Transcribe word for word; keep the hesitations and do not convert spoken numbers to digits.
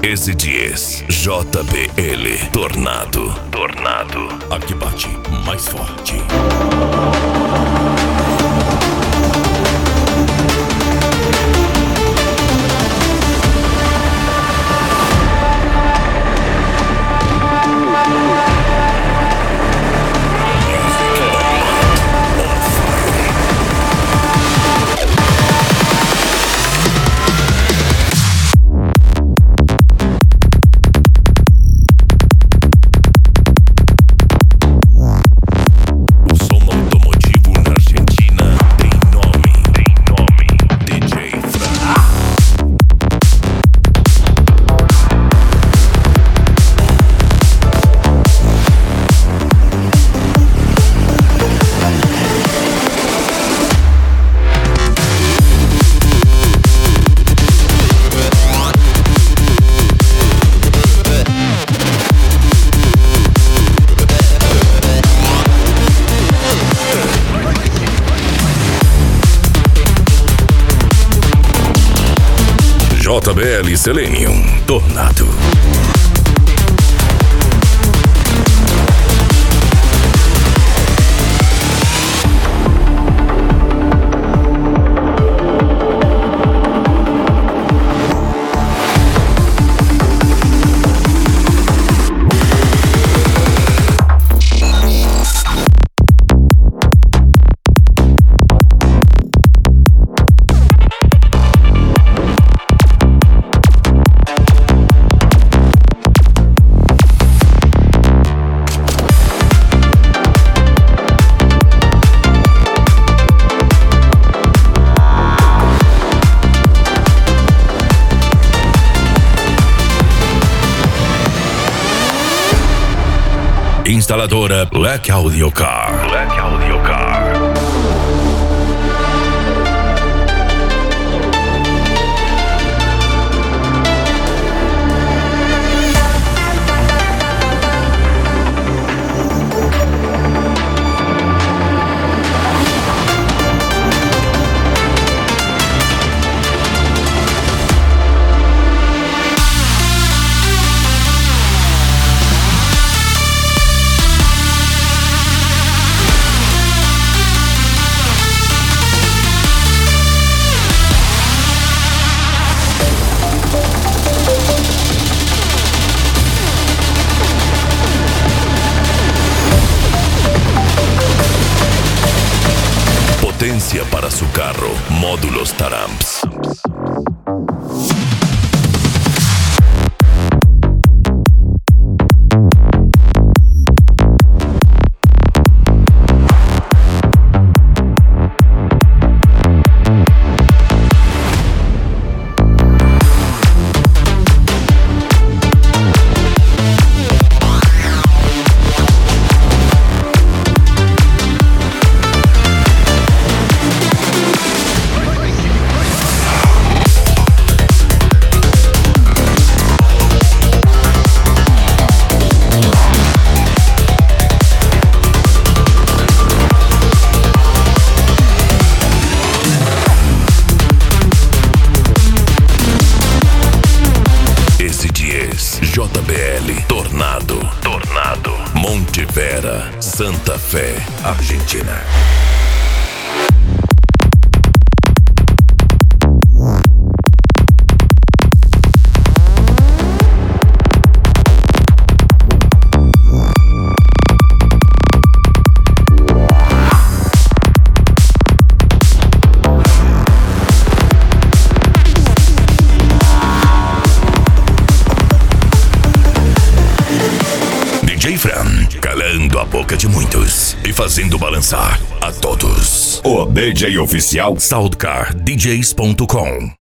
Easy Dias, J B L, Tornado, Tornado. Aqui bate mais forte. J B L Selenium, Tornado. Instaladora Black Audio Car. Black Audio Car. Potencia para su carro, módulos Taramps. J B L, Tornado, Tornado, Monte Vera, Santa Fé, Argentina. D J Fran, calando a boca de muitos e fazendo balançar a todos. O D J oficial Soundcar D Js ponto com.